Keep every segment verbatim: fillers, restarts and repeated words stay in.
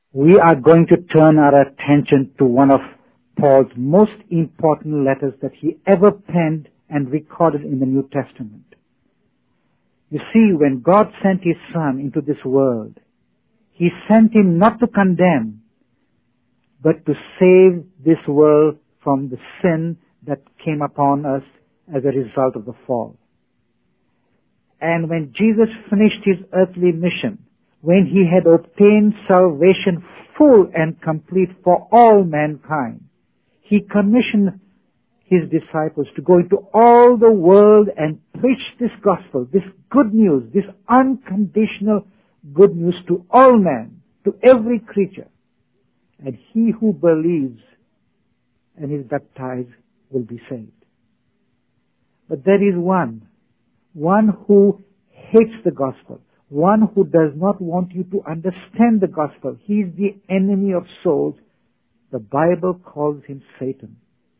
we are going to turn our attention to one of Paul's most important letters that he ever penned and recorded in the New Testament. You see, when God sent His Son into this world, He sent Him not to condemn, but to save this world from the sin that came upon us as a result of the fall. And when Jesus finished His earthly mission, when He had obtained salvation full and complete for all mankind, He commissioned His disciples to go into all the world and preach this gospel, this good news, this unconditional good news to all men, to every creature. And he who believes and is baptized will be saved. But there is one, one who hates the gospel, one who does not want you to understand the gospel. He is the enemy of souls. The Bible calls him Satan.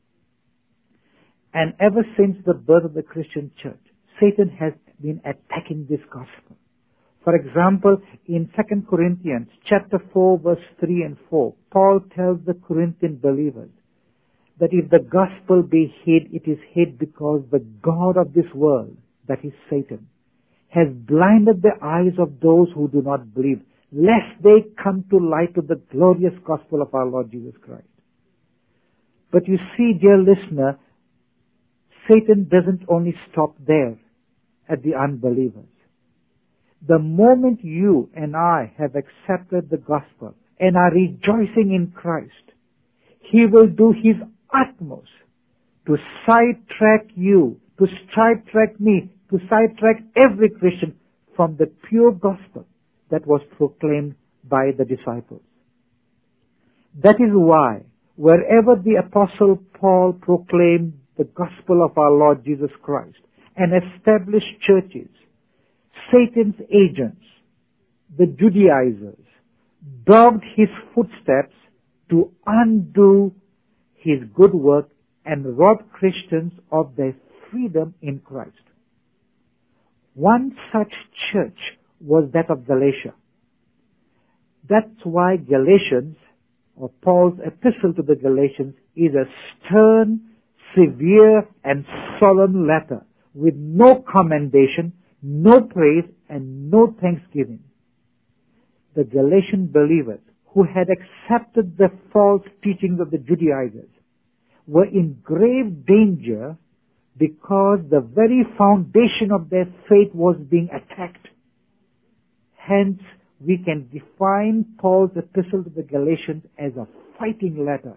And ever since the birth of the Christian church, Satan has been attacking this gospel. For example, in Second Corinthians chapter four, verse three and four, Paul tells the Corinthian believers that if the gospel be hid, it is hid because the God of this world, that is Satan, has blinded the eyes of those who do not believe, lest they come to light of the glorious gospel of our Lord Jesus Christ. But you see, dear listener, Satan doesn't only stop there at the unbelievers. The moment you and I have accepted the gospel and are rejoicing in Christ, he will do his utmost to sidetrack you, to sidetrack me, to sidetrack every Christian from the pure gospel that was proclaimed by the disciples. That is why wherever the Apostle Paul proclaimed the gospel of our Lord Jesus Christ and established churches, Satan's agents, the Judaizers, dogged his footsteps to undo his good work and rob Christians of their freedom in Christ. One such church was that of Galatia. That's why Galatians, or Paul's epistle to the Galatians, is a stern, severe, and solemn letter with no commendation, no praise, and no thanksgiving. The Galatian believers who had accepted the false teachings of the Judaizers were in grave danger because the very foundation of their faith was being attacked. Hence, we can define Paul's epistle to the Galatians as a fighting letter.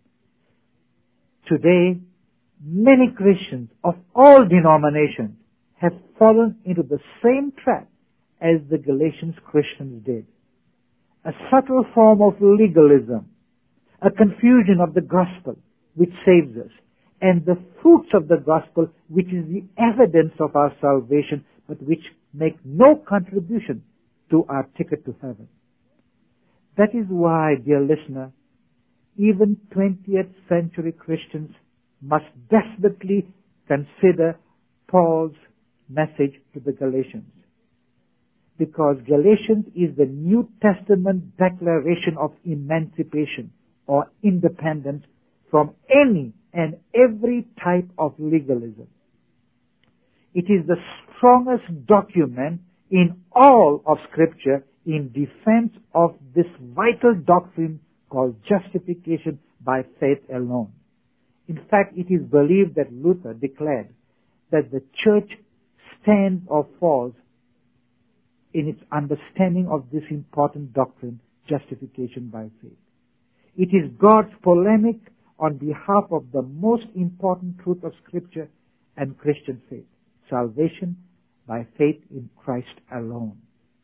Today, many Christians of all denominations have fallen into the same trap as the Galatians Christians did. A subtle form of legalism, a confusion of the gospel which saves us, and the fruits of the gospel which is the evidence of our salvation but which make no contribution to our ticket to heaven. That is why, dear listener, even twentieth century Christians must desperately consider Paul's message to the Galatians. Because Galatians is the New Testament declaration of emancipation or independence from any and every type of legalism. It is the strongest document in all of Scripture in defense of this vital doctrine called justification by faith alone. In fact, it is believed that Luther declared that the church stands or falls in its understanding of this important doctrine, justification by faith. It is God's polemic on behalf of the most important truth of Scripture and Christian faith, salvation by faith in Christ alone.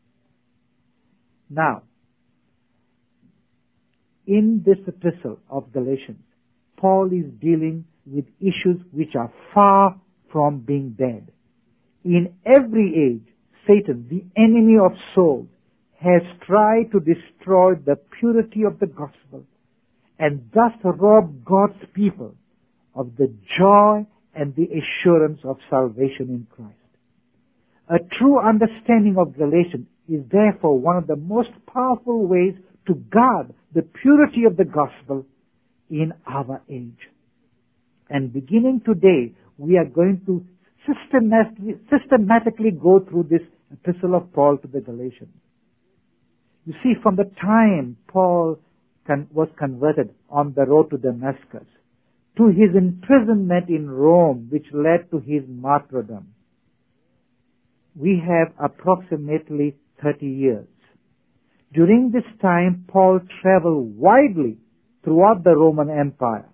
Now, in this epistle of Galatians, Paul is dealing with issues which are far from being dead. In every age, Satan, the enemy of souls, has tried to destroy the purity of the gospel and thus rob God's people of the joy and the assurance of salvation in Christ. A true understanding of Galatians is therefore one of the most powerful ways to guard the purity of the gospel in our age. And beginning today, we are going to systematically, systematically go through this epistle of Paul to the Galatians. You see, from the time Paul con- was converted on the road to Damascus, to his imprisonment in Rome, which led to his martyrdom, we have approximately thirty years. During this time, Paul traveled widely throughout the Roman Empire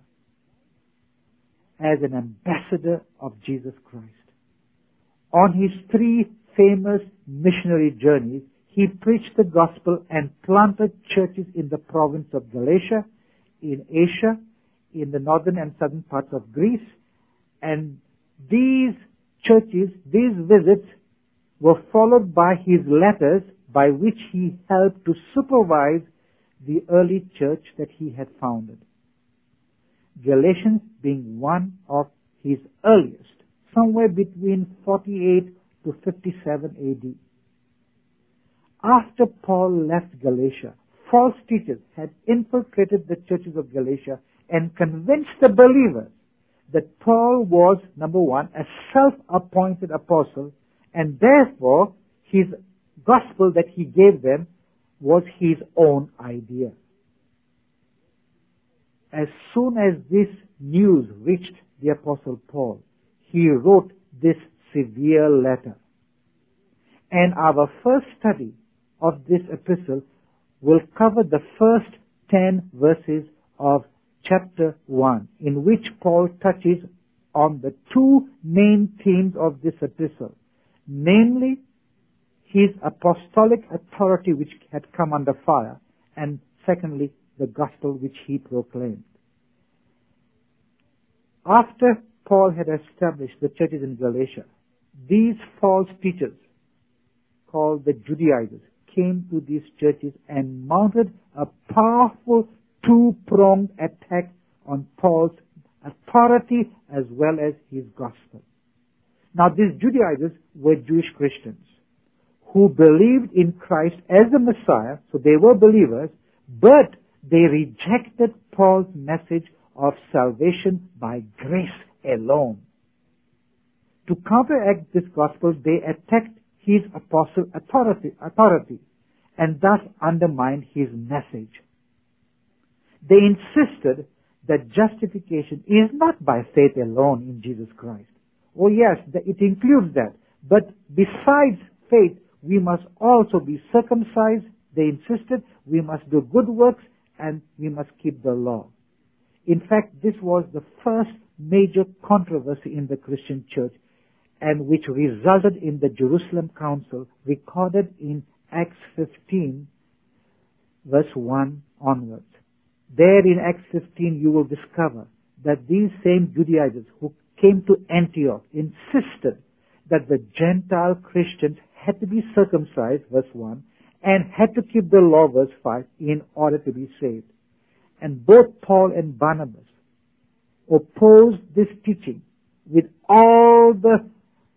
as an ambassador of Jesus Christ. On his three famous missionary journeys, he preached the gospel and planted churches in the province of Galatia, in Asia, in the northern and southern parts of Greece. And these churches, these visits, were followed by his letters by which he helped to supervise the early church that he had founded. Galatians being one of his earliest, somewhere between forty-eight to fifty-seven A D. After Paul left Galatia, false teachers had infiltrated the churches of Galatia and convinced the believers that Paul was, number one, a self-appointed apostle, and therefore his gospel that he gave them was his own idea. As soon as this news reached the Apostle Paul, he wrote this severe letter. And our first study of this epistle will cover the first ten verses of chapter one, in which Paul touches on the two main themes of this epistle, namely his apostolic authority which had come under fire, and secondly, the gospel which he proclaimed. After Paul had established the churches in Galatia, these false teachers, called the Judaizers, came to these churches and mounted a powerful two-pronged attack on Paul's authority as well as his gospel. Now, these Judaizers were Jewish Christians who believed in Christ as the Messiah, so they were believers, but they rejected Paul's message of salvation by grace alone. To counteract this gospel, they attacked his apostle authority, authority and thus undermined his message. They insisted that justification is not by faith alone in Jesus Christ. Oh yes, it includes that. But besides faith, we must also be circumcised. They insisted we must do good works and we must keep the law. In fact, this was the first major controversy in the Christian church, and which resulted in the Jerusalem Council recorded in Acts fifteen, verse one onwards. There in Acts fifteen you will discover that these same Judaizers who came to Antioch insisted that the Gentile Christians had to be circumcised, verse one, and had to keep the law, verse five, in order to be saved. And both Paul and Barnabas opposed this teaching with all the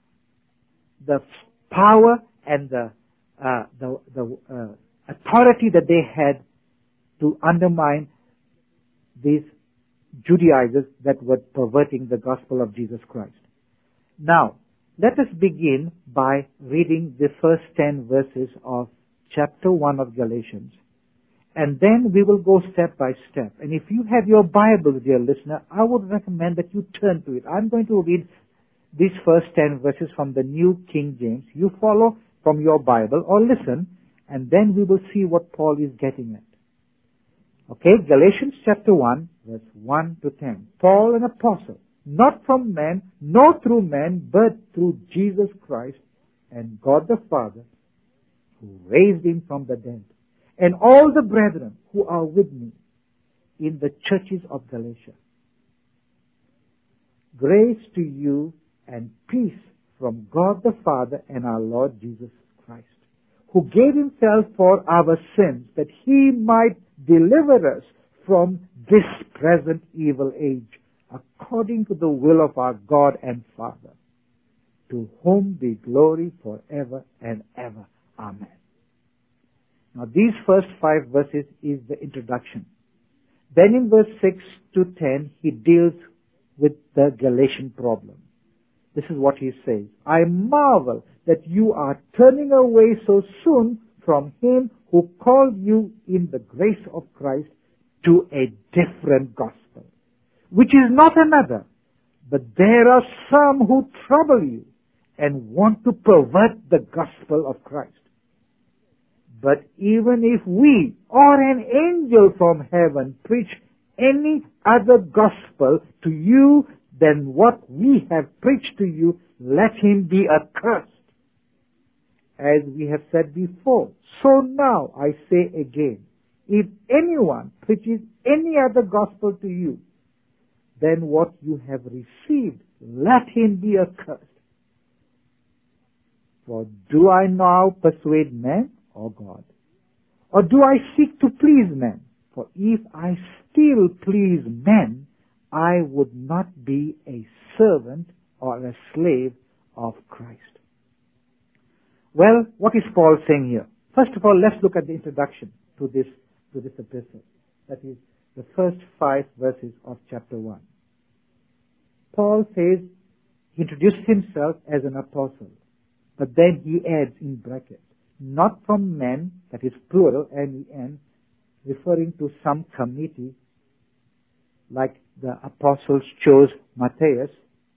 the power and the uh, the, the uh, authority that they had to undermine these Judaizers that were perverting the gospel of Jesus Christ. Now, let us begin by reading the first ten verses of chapter one of Galatians. And then we will go step by step. And if you have your Bible, dear listener, I would recommend that you turn to it. I'm going to read these first ten verses from the New King James. You follow from your Bible or listen, and then we will see what Paul is getting at. Okay, Galatians chapter one, verse one to ten. Paul, an apostle, not from men, nor through men, but through Jesus Christ and God the Father, who raised him from the dead, and all the brethren who are with me in the churches of Galatia. Grace to you and peace from God the Father and our Lord Jesus Christ, who gave himself for our sins, that he might deliver us from this present evil age, according to the will of our God and Father, to whom be glory forever and ever. Amen. Now these first five verses is the introduction. Then in verse six to ten, he deals with the Galatian problem. This is what he says. I marvel that you are turning away so soon from him who called you in the grace of Christ to a different gospel, which is not another, but there are some who trouble you and want to pervert the gospel of Christ. But even if we or an angel from heaven preach any other gospel to you than what we have preached to you, let him be accursed. As we have said before, so now I say again, if anyone preaches any other gospel to you than what you have received, let him be accursed. For do I now persuade men or God? Or do I seek to please men? For if I still please men, I would not be a servant or a slave of Christ. Well, what is Paul saying here? First of all, let's look at the introduction to this, to this epistle. That is the first five verses of chapter one. Paul says, he introduces himself as an apostle, but then he adds in brackets, not from men, that is plural, M E N, referring to some committee, like the apostles chose Matthias,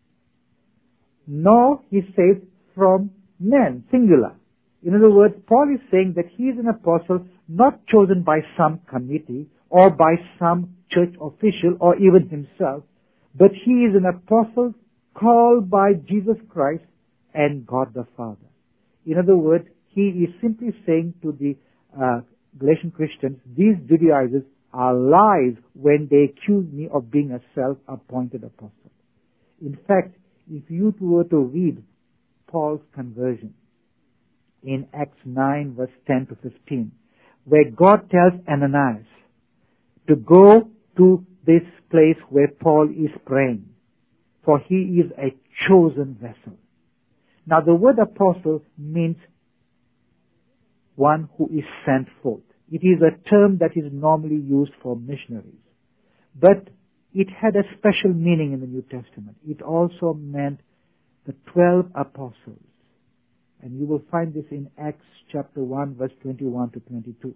nor, he says, from men, singular. In other words, Paul is saying that he is an apostle not chosen by some committee or by some church official or even himself, but he is an apostle called by Jesus Christ and God the Father. In other words, he is simply saying to the uh, Galatian Christians, these Judaizers are lies when they accuse me of being a self-appointed apostle. In fact, if you were to read Paul's conversion in Acts nine verse ten to fifteen, where God tells Ananias to go to this place where Paul is praying, for he is a chosen vessel. Now the word apostle means one who is sent forth. It is a term that is normally used for missionaries. But it had a special meaning in the New Testament. It also meant the twelve apostles. And you will find this in Acts chapter one, verse twenty-one to twenty-two.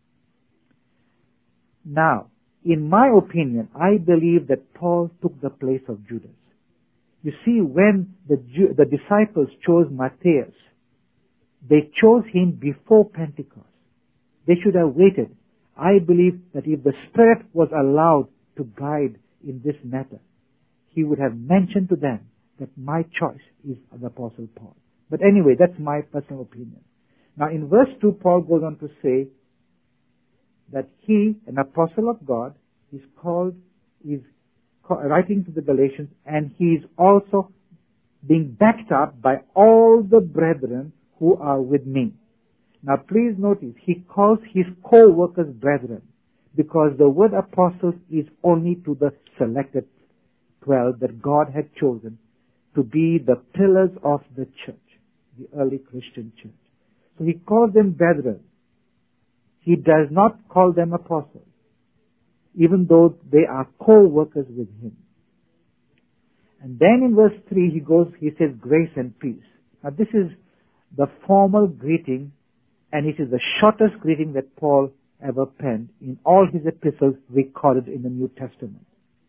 Now, in my opinion, I believe that Paul took the place of Judas. You see, when the, Jew, the disciples chose Matthias, they chose him before Pentecost. They should have waited. I believe that if the Spirit was allowed to guide in this matter, he would have mentioned to them that my choice is the Apostle Paul. But anyway, that's my personal opinion. Now in verse two, Paul goes on to say that he, an apostle of God, is called, is writing to the Galatians, and he is also being backed up by all the brethren who are with me. Now please notice, he calls his co-workers brethren, because the word apostles is only to the selected twelve that God had chosen to be the pillars of the church, the early Christian church. So he calls them brethren. He does not call them apostles, even though they are co-workers with him. And then in verse three, he goes, he says, grace and peace. Now this is the formal greeting, and it is the shortest greeting that Paul ever penned in all his epistles recorded in the New Testament.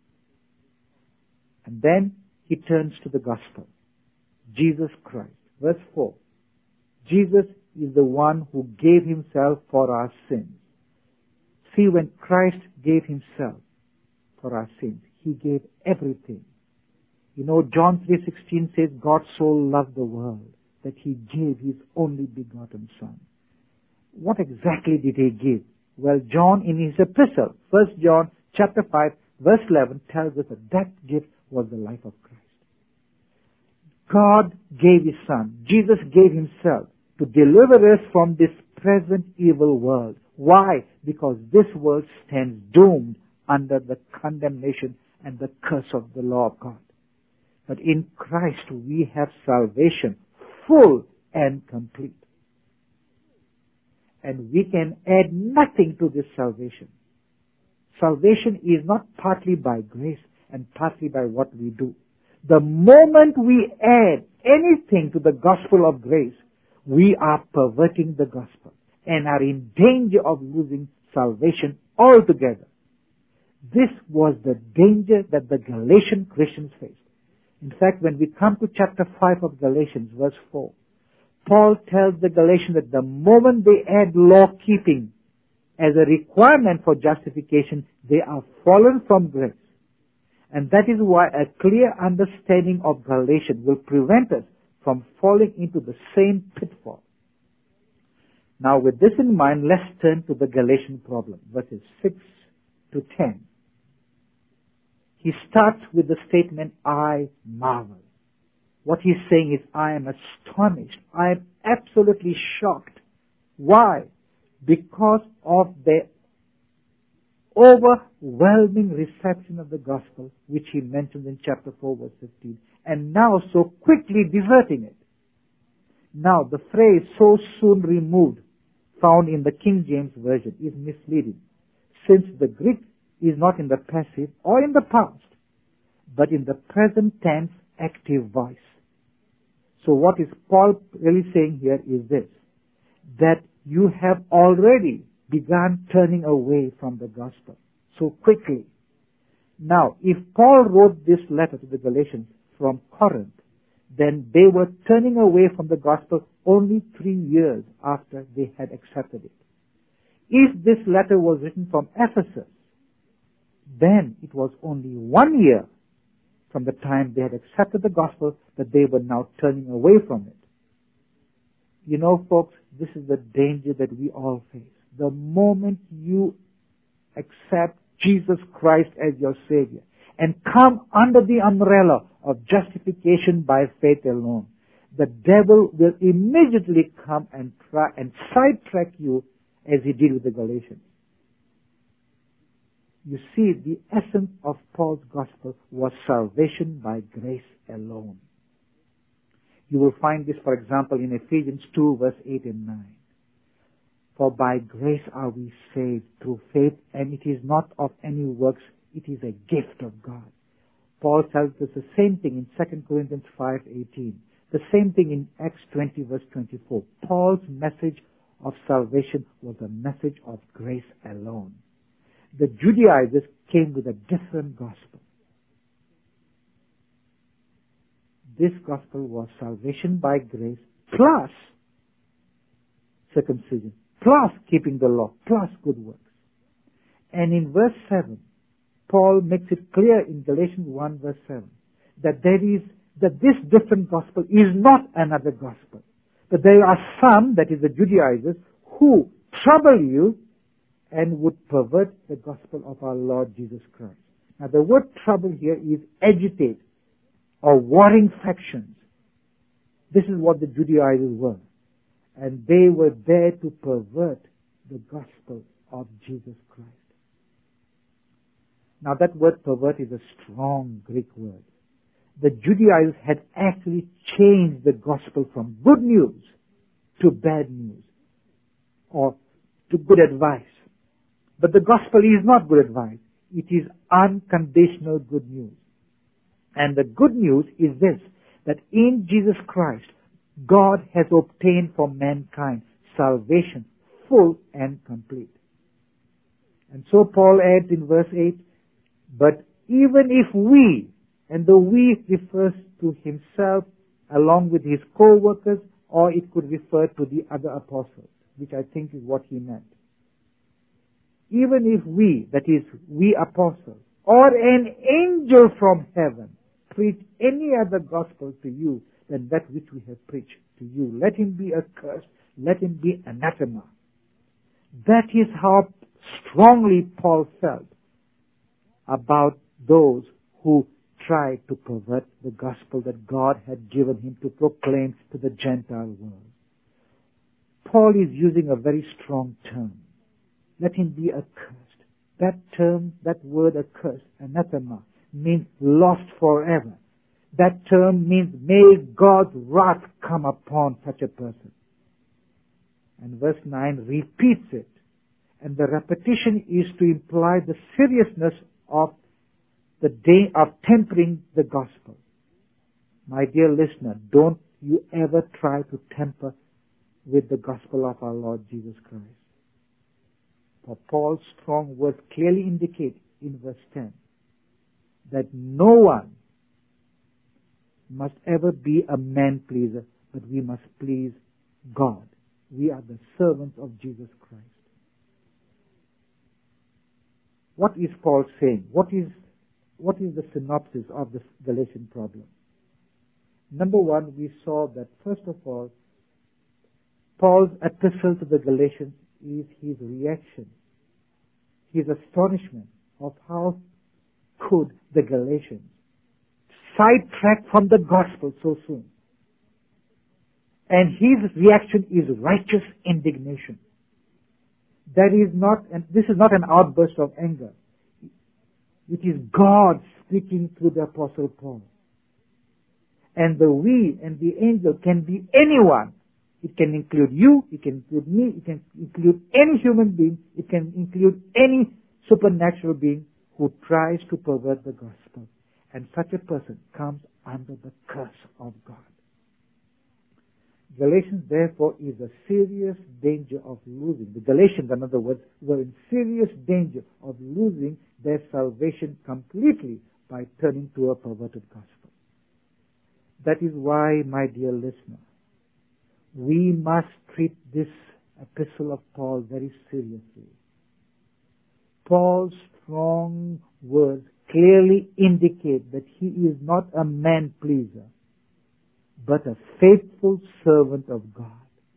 And then he turns to the gospel. Jesus Christ. Verse four. Jesus is the one who gave himself for our sins. See, when Christ gave himself for our sins, he gave everything. You know, John three sixteen says, God so loved the world that he gave his only begotten Son. What exactly did he give? Well, John in his epistle, First John chapter five, verse eleven, tells us that that gift was the life of Christ. God gave his Son. Jesus gave himself to deliver us from this present evil world. Why? Because this world stands doomed under the condemnation and the curse of the law of God. But in Christ we have salvation, full and complete. and we can add nothing to this salvation. Salvation is not partly by grace and partly by what we do. The moment we add anything to the gospel of grace, we are perverting the gospel and are in danger of losing salvation altogether. This was the danger that the Galatian Christians faced. In fact, when we come to chapter five of Galatians, verse four, Paul tells the Galatians that the moment they add law-keeping as a requirement for justification, they are fallen from grace. And that is why a clear understanding of Galatians will prevent us from falling into the same pitfall. Now, with this in mind, let's turn to the Galatian problem, verses six to ten. He starts with the statement, I marvel. What he's saying is, I am astonished. I am absolutely shocked. Why? Because of the overwhelming reception of the gospel, which he mentions in chapter four, verse fifteen, and now so quickly deserting it. Now, the phrase so soon removed, found in the King James Version, is misleading, since the Greek is not in the passive or in the past, but in the present tense active voice. So what is Paul really saying here is this, that you have already begun turning away from the gospel so quickly. Now, if Paul wrote this letter to the Galatians from Corinth, then they were turning away from the gospel only three years after they had accepted it. If this letter was written from Ephesus, then it was only one year from the time they had accepted the gospel that they were now turning away from it. You know, folks, this is the danger that we all face. The moment you accept Jesus Christ as your Savior and come under the umbrella of justification by faith alone, the devil will immediately come and try and sidetrack you as he did with the Galatians. You see, the essence of Paul's gospel was salvation by grace alone. You will find this, for example, in Ephesians two, verse eight and nine. For by grace are we saved through faith, and it is not of any works, it is a gift of God. Paul tells us the same thing in Second Corinthians five eighteen. The same thing in Acts twenty, verse twenty-four. Paul's message of salvation was a message of grace alone. The Judaizers came with a different gospel. This gospel was salvation by grace plus circumcision, plus keeping the law, plus good works. And in verse seven, Paul makes it clear in Galatians one, verse seven, that there is, that this different gospel is not another gospel. But there are some, that is the Judaizers, who trouble you and would pervert the gospel of our Lord Jesus Christ. Now the word trouble here is agitate or warring factions. This is what the Judaizers were. And they were there to pervert the gospel of Jesus Christ. Now that word pervert is a strong Greek word. The Judaizers had actually changed the gospel from good news to bad news or to good advice. But the gospel is not good advice. It is unconditional good news. And the good news is this, that in Jesus Christ, God has obtained for mankind salvation, full and complete. And so Paul adds in verse eight, but even if we, and the we refers to himself along with his co-workers, or it could refer to the other apostles, which I think is what he meant. Even if we, that is, we apostles, or an angel from heaven, preach any other gospel to you than that which we have preached to you, let him be accursed, let him be anathema. That is how strongly Paul felt about those who tried to pervert the gospel that God had given him to proclaim to the Gentile world. Paul is using a very strong term. Let him be accursed. That term, that word accursed, anathema, means lost forever. That term means may God's wrath come upon such a person. And verse nine repeats it. And the repetition is to imply the seriousness of the day of tempering the gospel. My dear listener, don't you ever try to temper with the gospel of our Lord Jesus Christ. For Paul's strong words clearly indicate in verse ten that no one must ever be a man-pleaser, but we must please God. We are the servants of Jesus Christ. What is Paul saying? What is, what is the synopsis of the Galatian problem? Number one, we saw that first of all, Paul's epistle to the Galatians is his reaction, his astonishment of how could the Galatians sidetrack from the gospel so soon. And his reaction is righteous indignation. That is not, and this is not an outburst of anger. It is God speaking through the Apostle Paul. And the we and the angel can be anyone. It can include you, it can include me, it can include any human being, it can include any supernatural being who tries to pervert the gospel. And such a person comes under the curse of God. Galatians, therefore, is a serious danger of losing. The Galatians, in other words, were in serious danger of losing their salvation completely by turning to a perverted gospel. That is why, my dear listener, we must treat this epistle of Paul very seriously. Paul's strong words clearly indicate that he is not a man-pleaser, but a faithful servant of God.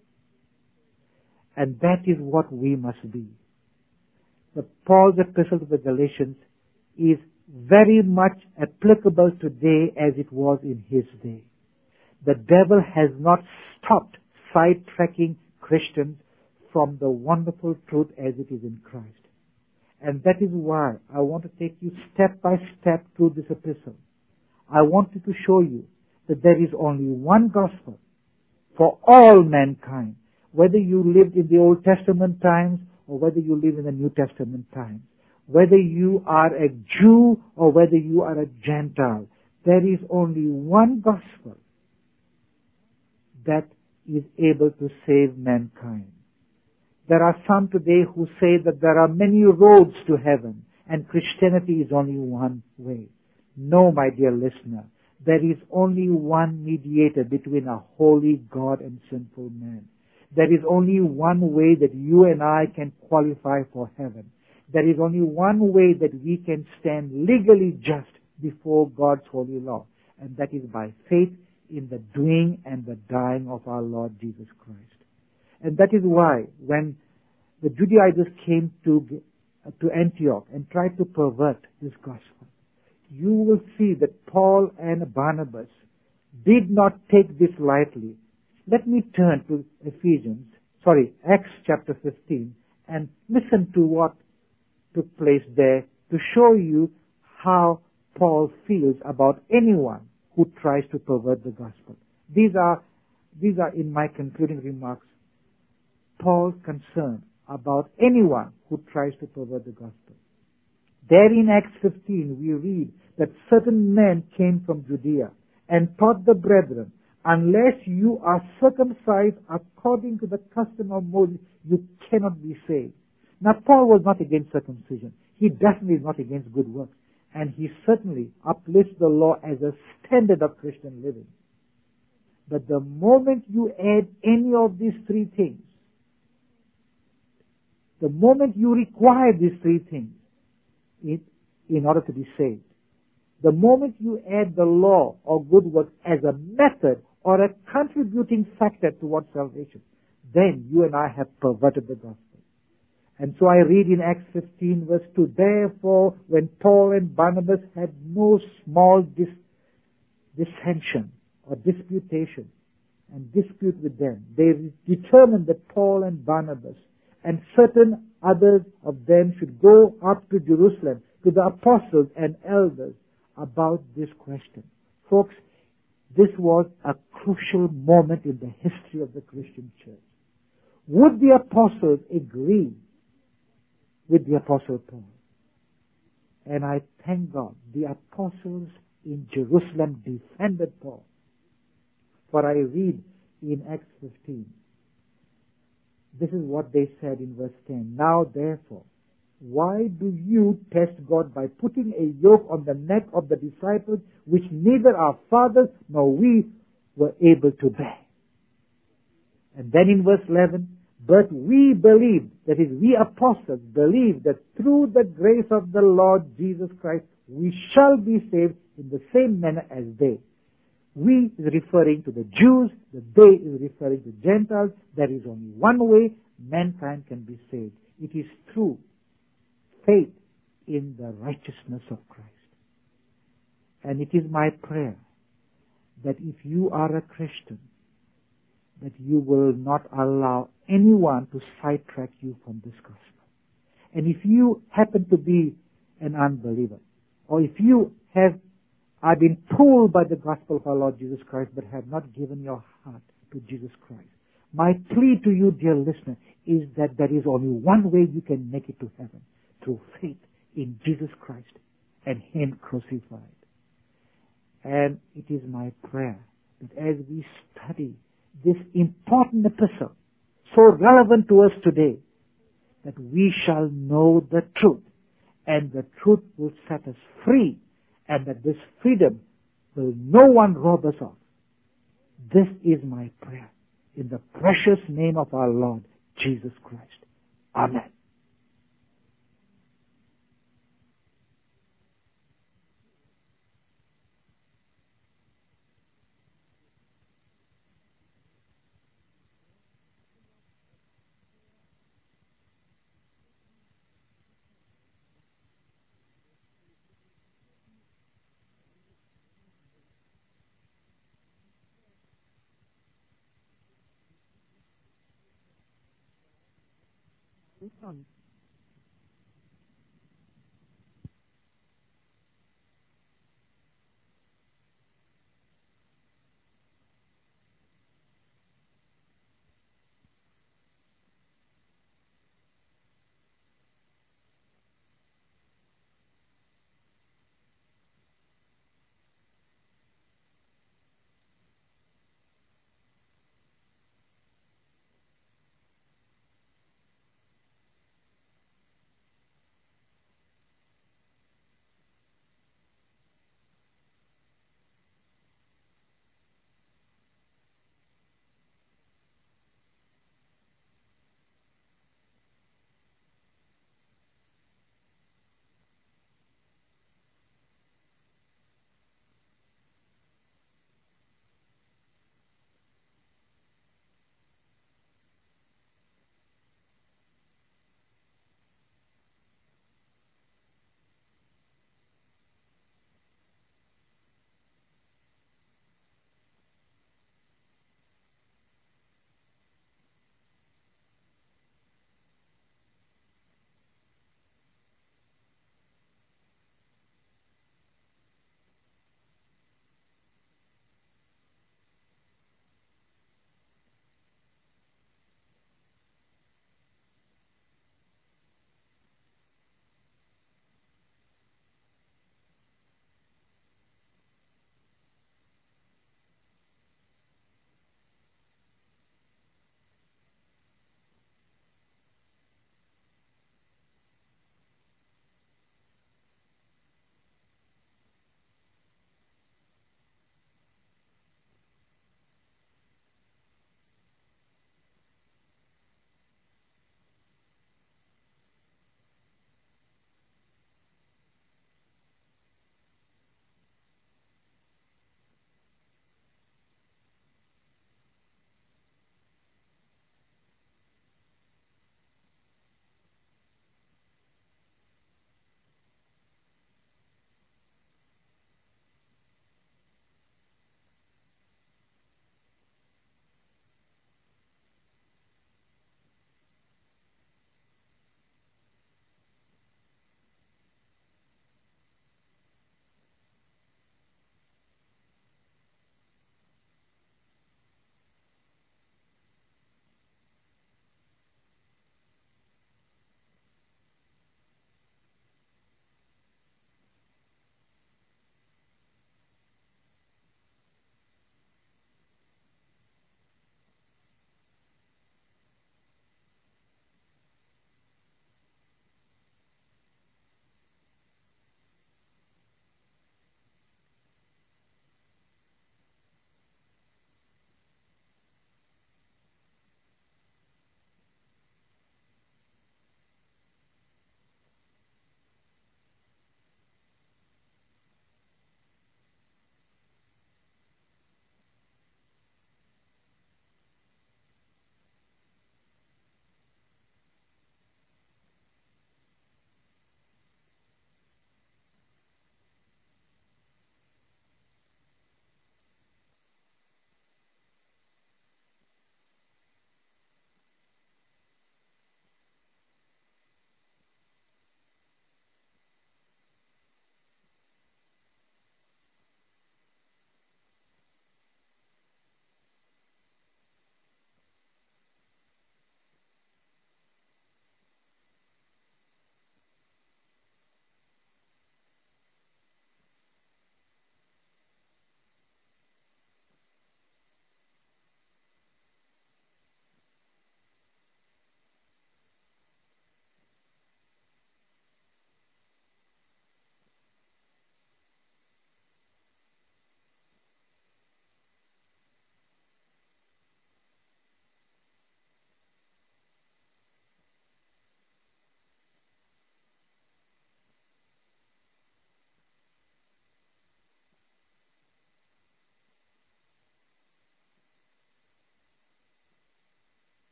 And that is what we must be. The Paul's epistle to the Galatians is very much applicable today as it was in his day. The devil has not stopped sidetracking Christians from the wonderful truth as it is in Christ. And that is why I want to take you step by step through this epistle. I wanted to show you that there is only one gospel for all mankind, whether you lived in the Old Testament times or whether you live in the New Testament times, whether you are a Jew or whether you are a Gentile. There is only one gospel that is able to save mankind. There are some today who say that there are many roads to heaven and Christianity is only one way. No, my dear listener, there is only one mediator between a holy God and sinful man. There is only one way that you and I can qualify for heaven. There is only one way that we can stand legally just before God's holy law, and that is by faith in the doing and the dying of our Lord Jesus Christ. And that is why when the Judaizers came to, uh, to Antioch and tried to pervert this gospel, you will see that Paul and Barnabas did not take this lightly. Let me turn to Ephesians, sorry, Acts chapter fifteen, and listen to what took place there to show you how Paul feels about anyone who tries to pervert the gospel. These are, these are in my concluding remarks, Paul's concern about anyone who tries to pervert the gospel. There in Acts fifteen, we read that certain men came from Judea and taught the brethren, unless you are circumcised according to the custom of Moses, you cannot be saved. Now, Paul was not against circumcision. He definitely is not against good works. And he certainly uplifts the law as a standard of Christian living. But the moment you add any of these three things, the moment you require these three things it, in order to be saved, the moment you add the law or good works as a method or a contributing factor towards salvation, then you and I have perverted the gospel. And so I read in Acts fifteen verse two, therefore when Paul and Barnabas had no small dis- dissension or disputation and dispute with them, they determined that Paul and Barnabas and certain others of them should go up to Jerusalem to the apostles and elders about this question. Folks, this was a crucial moment in the history of the Christian church. Would the apostles agree with the Apostle Paul? And I thank God the apostles in Jerusalem defended Paul. For I read in Acts fifteen, this is what they said in verse ten. Now therefore, why do you test God by putting a yoke on the neck of the disciples which neither our fathers nor we were able to bear? And then in verse eleven, but we believe, that is, we apostles believe that through the grace of the Lord Jesus Christ, we shall be saved in the same manner as they. We is referring to the Jews, the they is referring to Gentiles. There is only one way mankind can be saved. It is through faith in the righteousness of Christ. And it is my prayer that if you are a Christian, that you will not allow anyone to sidetrack you from this gospel. And if you happen to be an unbeliever, or if you have are been pulled by the gospel of our Lord Jesus Christ but have not given your heart to Jesus Christ, my plea to you, dear listener, is that there is only one way you can make it to heaven, through faith in Jesus Christ and Him crucified. And it is my prayer that as we study this important epistle, so relevant to us today, that we shall know the truth, and the truth will set us free, and that this freedom will no one rob us of. This is my prayer, in the precious name of our Lord Jesus Christ. Amen.